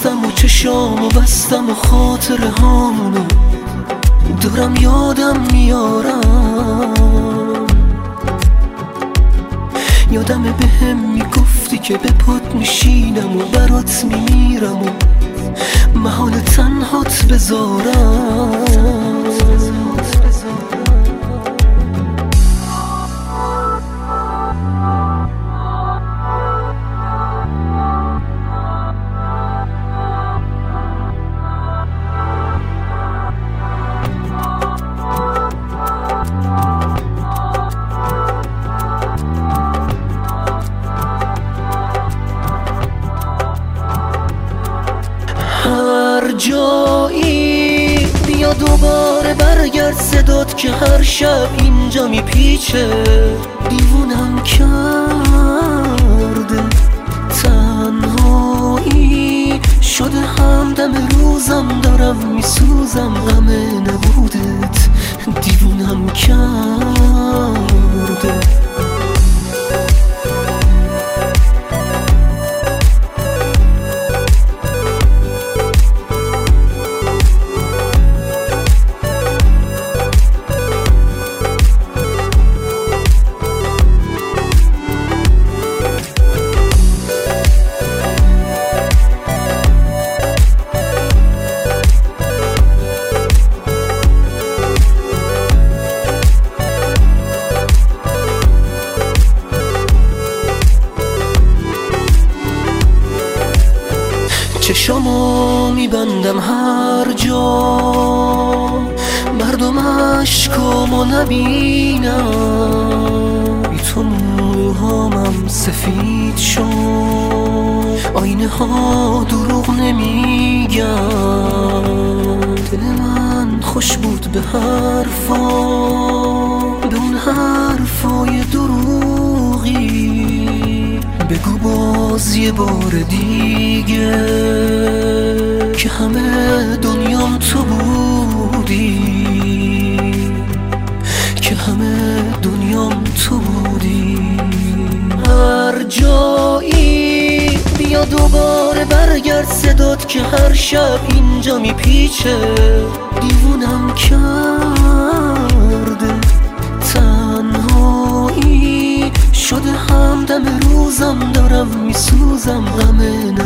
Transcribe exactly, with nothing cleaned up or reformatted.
نشستم و چشامو بستم و خاطره هامونو دارم یادم میارم. یادمه به هم میگفتی که به پات میشینم و برات میمیرم و محال تنهات بذارم. هر جایی بیا دوباره برگرد صدات که هر شب اینجا میپیچه. دیوونم کرده تنهایی شده همدم روزم دارم میسوزم غم نبودت دیوونم کرده. چشامو میبندم هر جا مردم عشقامو نبینم. بی تو موهامم سفید شد آینه ها دروغ نمیگن. دل من خوش بود به حرفا به اون حرفای دروغی. بگو باز یه بار دیگه که همه دنیام تو بودی که همه دنیام تو بودی. هر جایی بیا دوباره برگرد صدات که هر شب اینجا میپیچه. دیوونم کرده تنهایی شده همدم روزم دارم میسوزم غم